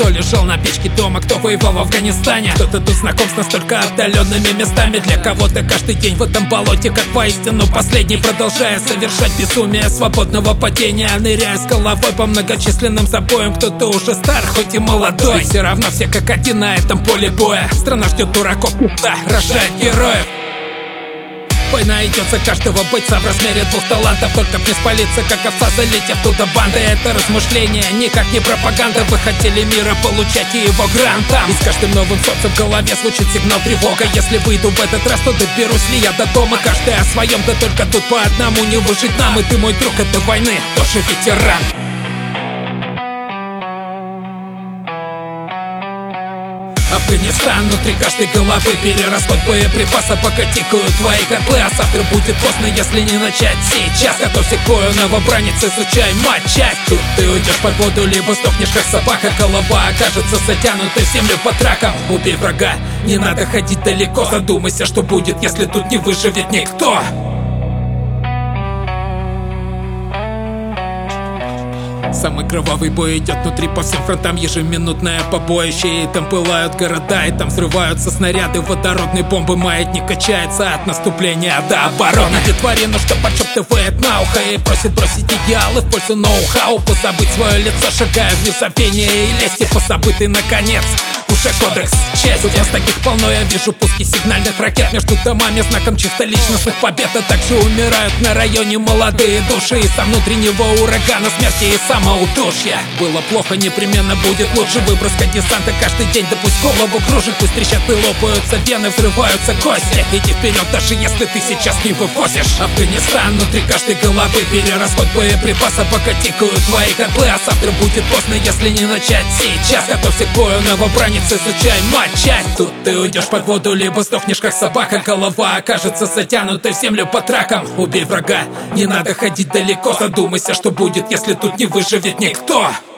Кто лежал на печке дома, кто воевал в Афганистане. Кто-то тут знаком с настолько отдаленными местами. Для кого-то каждый день в этом болоте, как воистину последний, продолжая совершать безумие свободного падения, ныряя с головой по многочисленным забоям. Кто-то уже стар, хоть и молодой, и все равно все как один на этом поле боя. Страна ждет дураков, да, рожает героев. Война идет за каждого бойца в размере 2 талантов. Только б не спалиться, как овца, залетев туда банды. Это размышление, никак не пропаганда. Вы хотели мира получать и его грантом. И с каждым новым солнцем в голове звучит сигнал тревога. Если выйду в этот раз, то доберусь ли я до дома? Каждый о своем, да только тут по одному не выжить нам. И ты, мой друг, этой войны тоже ветеран. Афганистан, внутри каждой головы перерасход боеприпаса, пока тикают твои котлы. А завтра будет поздно, если не начать сейчас. Готовься к бою, новобранец, изучай матчасть. Тут ты уйдешь под воду, либо сдохнешь как собака. Голова окажется затянутой в землю по тракам. Убей врага, не надо ходить далеко. Задумайся, что будет, если тут не выживет никто. Самый кровавый бой идет внутри по всем фронтам. Ежеминутное побоище, и там пылают города, и там взрываются снаряды, водородные бомбы. Маятник качается от наступления до обороны. Где тварину, что подшептывает на ухо и просит бросить идеалы в пользу ноу-хау. Позабыть свое лицо, шагая в незабвение, и лезть по забытый наконец уже кодекс чести. Тут нас таких полно, я вижу пуски сигнальных ракет между домами, знаком чисто личностных побед. А также умирают на районе молодые души из-за внутреннего урагана смерти и самоудушья. Было плохо, непременно будет лучше. Выброска десанта каждый день, да пусть голову кружит. Пусть трещат и лопаются вены, взрываются кости. Иди вперед, даже если ты сейчас не вывозишь. Афганистан, внутри каждой головы перерасход боеприпаса, пока тикают твои котлы. А завтра будет поздно, если не начать сейчас. Готовься к бою, новобранец, изучай матчасть. Тут ты уйдешь под воду, либо сдохнешь как собака. Голова окажется затянутой в землю по тракам. Убей врага, не надо ходить далеко. Задумайся, что будет, если тут не выживет никто.